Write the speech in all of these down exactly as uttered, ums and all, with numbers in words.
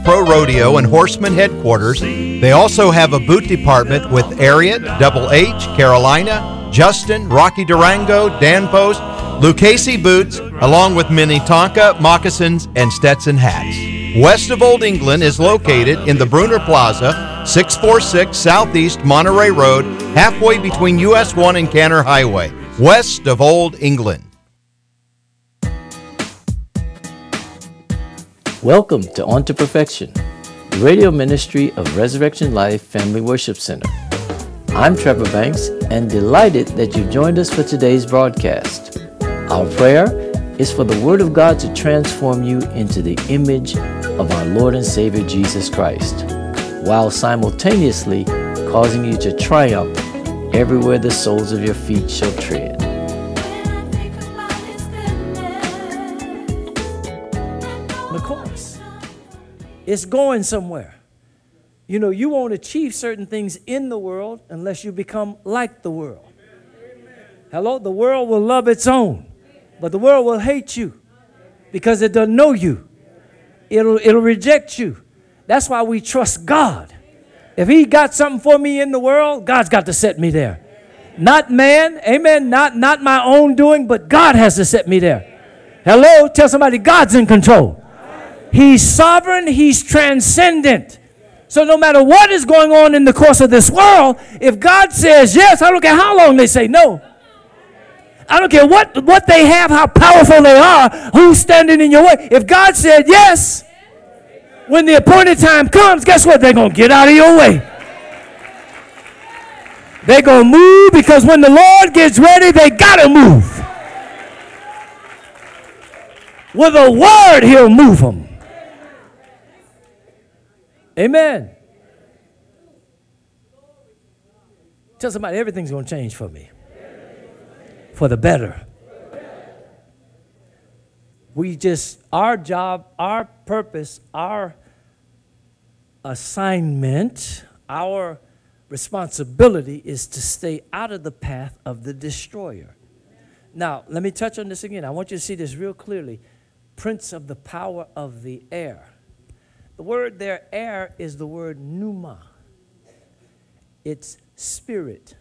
Pro Rodeo and Horseman headquarters. They also have a boot department with Ariat, Double H, Carolina, Justin, Rocky Durango, Dan Post, Lucchese boots, along with Minnetonka, moccasins, and Stetson hats. West of Old England is located in the Bruner Plaza, six forty-six Southeast Monterey Road, halfway between U S one and Canner Highway, west of Old England. Welcome to On to Perfection, the radio ministry of Resurrection Life Family Worship Center. I'm Trevor Banks and delighted that you joined us for today's broadcast. Our prayer is for the Word of God to transform you into the image of our Lord and Savior Jesus Christ, while simultaneously causing you to triumph everywhere the soles of your feet shall tread. The course, it's going somewhere. You know, you won't achieve certain things in the world unless you become like the world. Hello? The world will love its own, but the world will hate you because it doesn't know you. It'll, it'll reject you. That's why we trust God. If he got something for me in the world, God's got to set me there. Not man, amen, not, not my own doing, but God has to set me there. Hello? Tell somebody God's in control. He's sovereign. He's transcendent. So no matter what is going on in the course of this world, if God says yes, I don't care how long they say no. I don't care what, what they have, how powerful they are, who's standing in your way. If God said yes, when the appointed time comes, guess what? They're going to get out of your way. They're going to move because when the Lord gets ready, they got to move. With a word, he'll move them. Amen. Tell somebody everything's going to change for me. For the better. We just, our job, our purpose, our assignment, our responsibility is to stay out of the path of the destroyer. Now, let me touch on this again. I want you to see this real clearly. Prince of the power of the air. The word there, air, is the word pneuma. It's spirit.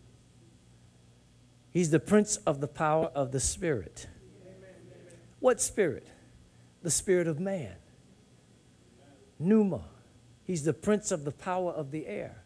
He's the prince of the power of the spirit. What spirit? The spirit of man. Pneuma. He's the prince of the power of the air.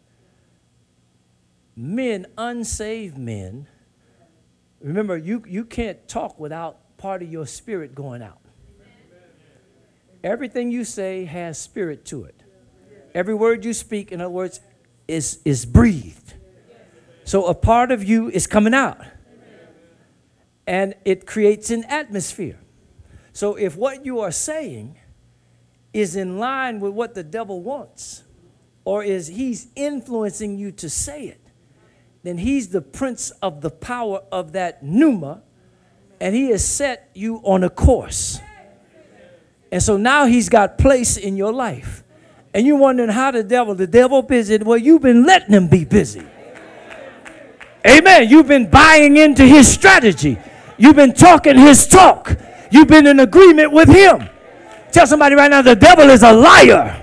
Men, unsaved men, remember, you, you can't talk without part of your spirit going out. Everything you say has spirit to it. Every word you speak, in other words, is, is breathed. So a part of you is coming out. And it creates an atmosphere. So if what you are saying is in line with what the devil wants, or is he's influencing you to say it, then he's the prince of the power of that pneuma, and he has set you on a course. And so now he's got place in your life. And you're wondering how the devil, the devil busy. Well, you've been letting him be busy. Amen. You've been buying into his strategy. You've been talking his talk. You've been in agreement with him. Tell somebody right now, the devil is a liar.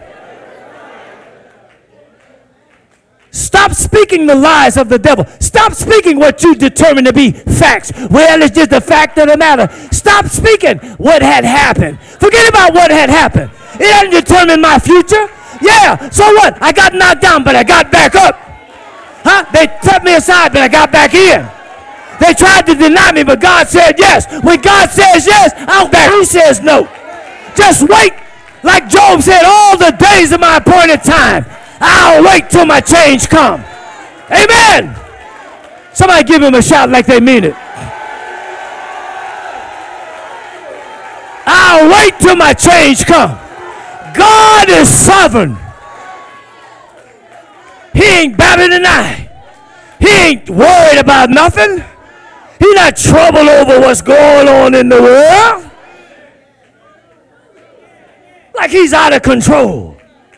Stop speaking the lies of the devil. Stop speaking what you determine to be facts. Well, it's just the fact of the matter. Stop speaking what had happened. Forget about what had happened. It doesn't determine my future. Yeah, so what? I got knocked down, but I got back up. Huh? They set me aside, but I got back in. They tried to deny me, but God said yes. When God says yes, I'll back. He says no. Just wait. Like Job said, all the days of my appointed time, I'll wait till my change come. Amen. Somebody give him a shout like they mean it. I'll wait till my change come. God is sovereign. He ain't batting an eye. He ain't worried about nothing. He's not troubled over what's going on in the world. Like he's out of control.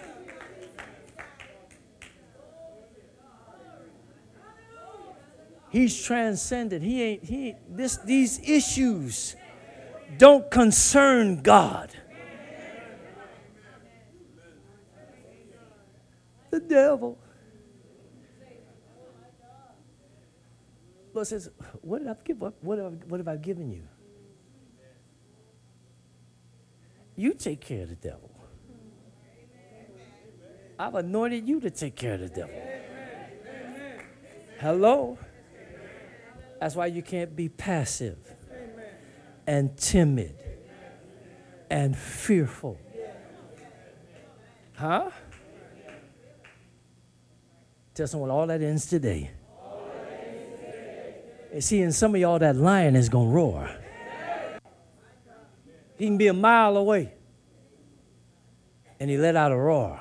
He's transcendent. He ain't, he ain't, this, these issues don't concern God. the devil. Lord says, what did I give up? What have, what have I given you? You take care of the devil. I've anointed you to take care of the devil. Hello? That's why you can't be passive and timid and fearful. Huh? Tell someone all that ends today. And see, in some of y'all, that lion is going to roar. He can be a mile away. And he let out a roar.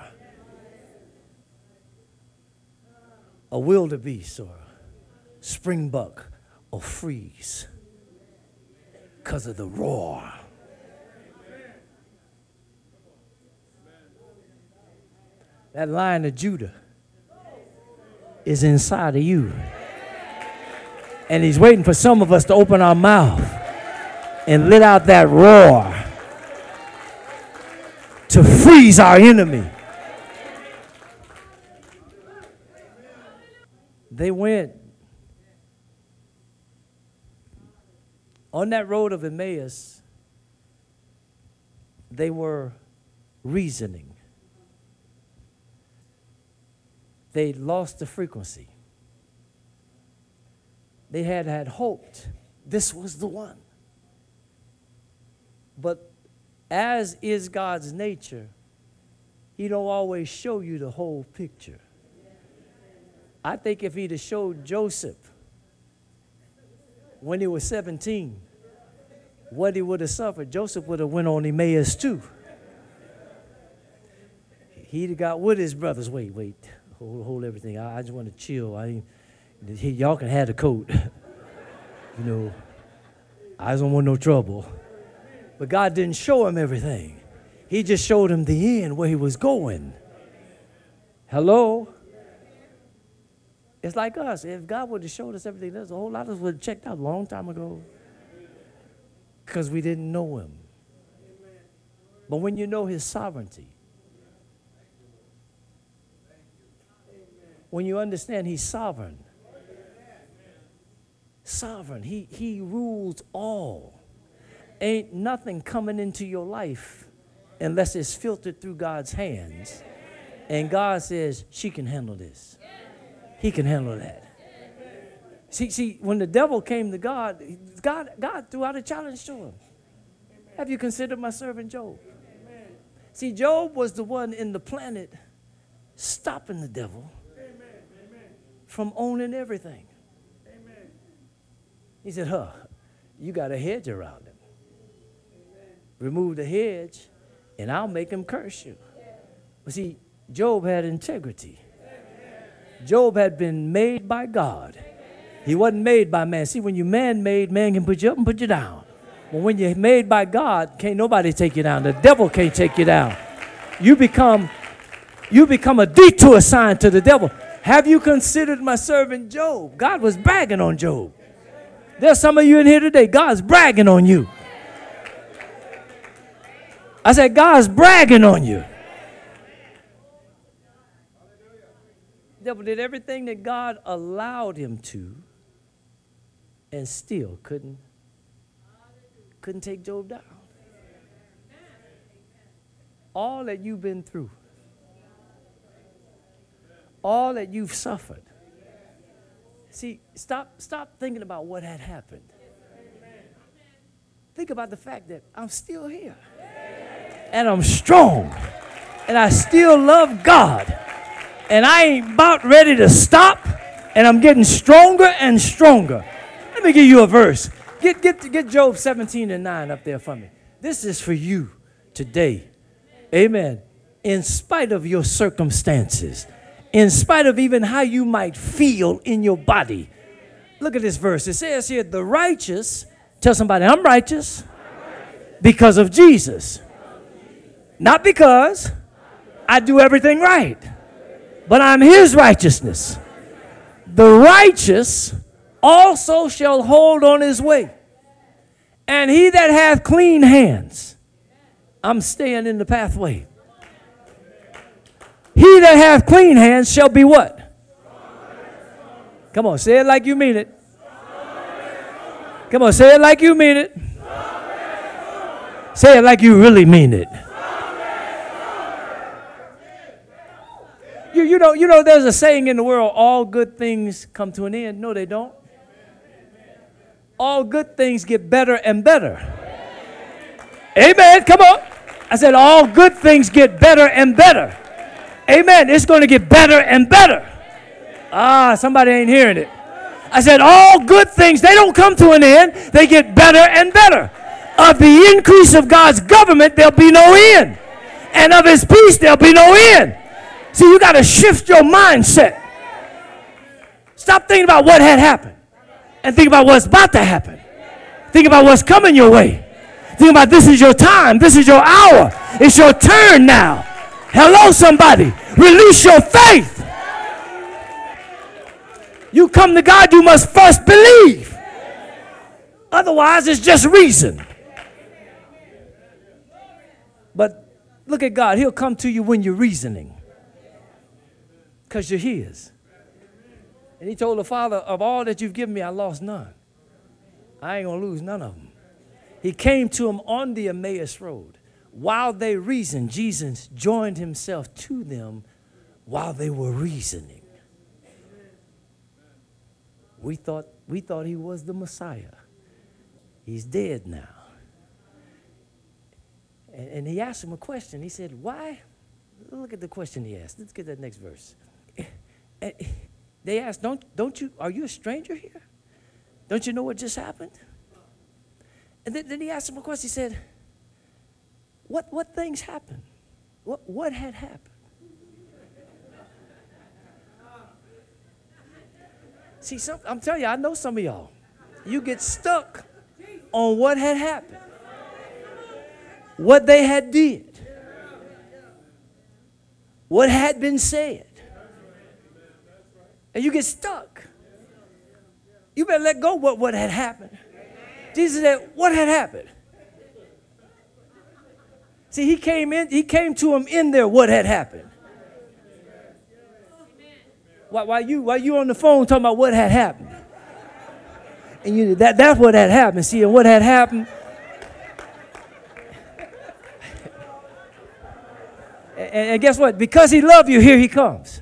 A wildebeest or a springbuck or freeze because of the roar. That Lion of Judah is inside of you. And he's waiting for some of us to open our mouth and let out that roar to freeze our enemy. They went on that road of Emmaus. They were reasoning. They lost the frequency. They had had hoped this was the one. But as is God's nature, he don't always show you the whole picture. I think if he'd have showed Joseph when he was seventeen what he would have suffered, Joseph would have went on Emmaus too. He'd have got with his brothers. Wait, wait, hold, hold everything. I, I just want to chill. I, he, y'all can have the coat. You know, I just don't want no trouble. But God didn't show him everything. He just showed him the end, where he was going. Hello? It's like us. If God would have showed us everything, there's a whole lot of us would have checked out a long time ago because we didn't know him. But when you know his sovereignty, when you understand he's sovereign, sovereign, he, he rules all. Ain't nothing coming into your life unless it's filtered through God's hands. And God says, she can handle this. He can handle that. See, see, when the devil came to God, God, God threw out a challenge to him. Have you considered my servant Job? See, Job was the one in the planet stopping the devil from owning everything. He said, huh, you got a hedge around him. Remove the hedge, and I'll make him curse you. But see, Job had integrity. Job had been made by God. He wasn't made by man. See, when you're man-made, man can put you up and put you down. But when you're made by God, can't nobody take you down. The devil can't take you down. You become, you become a detour sign to the devil. Have you considered my servant Job? God was bragging on Job. There's some of you in here today, God's bragging on you. I said, God's bragging on you. The devil did everything that God allowed him to and still couldn't, couldn't take Job down. All that you've been through, all that you've suffered. See, stop, stop thinking about what had happened. Think about the fact that I'm still here. And I'm strong. And I still love God. And I ain't about ready to stop. And I'm getting stronger and stronger. Let me give you a verse. Get, get, get Job seventeen and nine up there for me. This is for you today. Amen. In spite of your circumstances, in spite of even how you might feel in your body. Look at this verse. It says here, the righteous, tell somebody, I'm righteous because of Jesus. Not because I do everything right, but I'm his righteousness. The righteous also shall hold on his way. And he that hath clean hands, I'm staying in the pathway. He that that have clean hands shall be what? Come on, say it like you mean it. Come on, say it like you mean it. Say it like you really mean it. You, you know, you know, there's a saying in the world, all good things come to an end. No, they don't. All good things get better and better. Amen. Come on. I said all good things get better and better. Amen. It's going to get better and better. Ah, somebody ain't hearing it. I said all good things, they don't come to an end. They get better and better. Of the increase of God's government, there'll be no end. And of his peace, there'll be no end. See, you got to shift your mindset. Stop thinking about what had happened and think about what's about to happen. Think about what's coming your way. Think about this is your time. This is your hour. It's your turn now. Hello, somebody. Release your faith. You come to God, you must first believe. Otherwise, it's just reason. But look at God. He'll come to you when you're reasoning. Because you're his. And he told the Father, of all that you've given me, I lost none. I ain't going to lose none of them. He came to him on the Emmaus Road. While they reasoned, Jesus joined himself to them while they were reasoning. We thought, we thought he was the Messiah. He's dead now. And, and he asked him a question. He said, why? Look at the question he asked. Let's get that next verse. And they asked, don't, don't you, are you a stranger here? Don't you know what just happened? And then, then he asked him a question. He said, what, what things happened? What, what had happened? See, some, I'm telling you, I know some of y'all. You get stuck on what had happened. What they had did. What had been said. And you get stuck. You better let go of what, what had happened. Jesus said, what had happened? See, he came in, he came to him in there, what had happened. While, while, you, while you on the phone talking about what had happened. And you, that, that's what had happened. See, and what had happened. and, and guess what? Because he loved you, here he comes.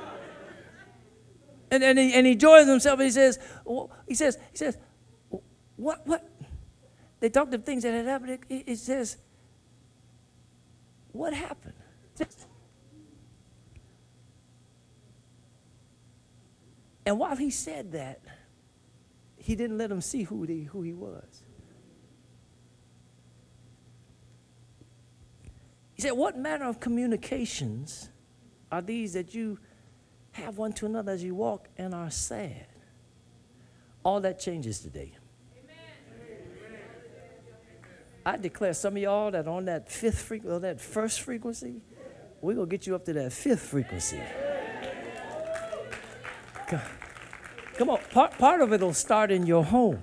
And, and, he, and he joins himself and he says, he says, he says, what, what? They talked of things that had happened. It, it says, what happened? And while he said that, he didn't let them see who he, who he was. He said, what manner of communications are these that you have one to another as you walk and are sad? All that changes today. I declare some of y'all that on that fifth frequency, or that first frequency, we're going to get you up to that fifth frequency. Come, come on, part, part of it will start in your home.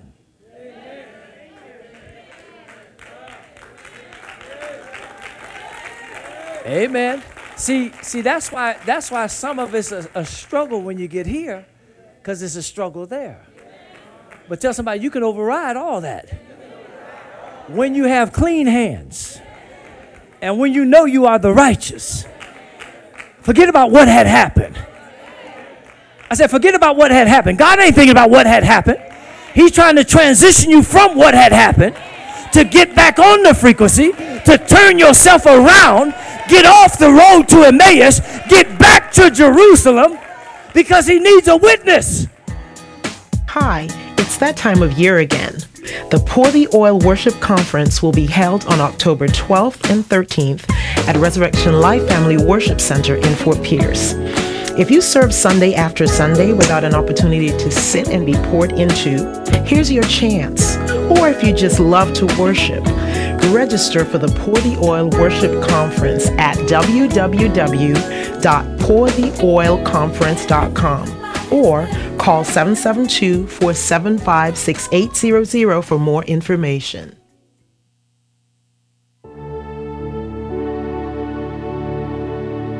Amen. See, see, that's why that's why some of it's a, a struggle when you get here, because it's a struggle there. But tell somebody you can override all that when you have clean hands and when you know you are the righteous. Forget about what had happened. I said, forget about what had happened. God ain't thinking about what had happened. He's trying to transition you from what had happened to get back on the frequency, to turn yourself around, get off the road to Emmaus, get back to Jerusalem, because he needs a witness. Hi, it's that time of year again. The Pour the Oil Worship Conference will be held on October twelfth and thirteenth at Resurrection Life Family Worship Center in Fort Pierce. If you serve Sunday after Sunday without an opportunity to sit and be poured into, here's your chance. Or if you just love to worship, register for the Pour the Oil Worship Conference at w w w dot pour the oil conference dot com or call seven seven two, four seven five, six eight zero zero for more information.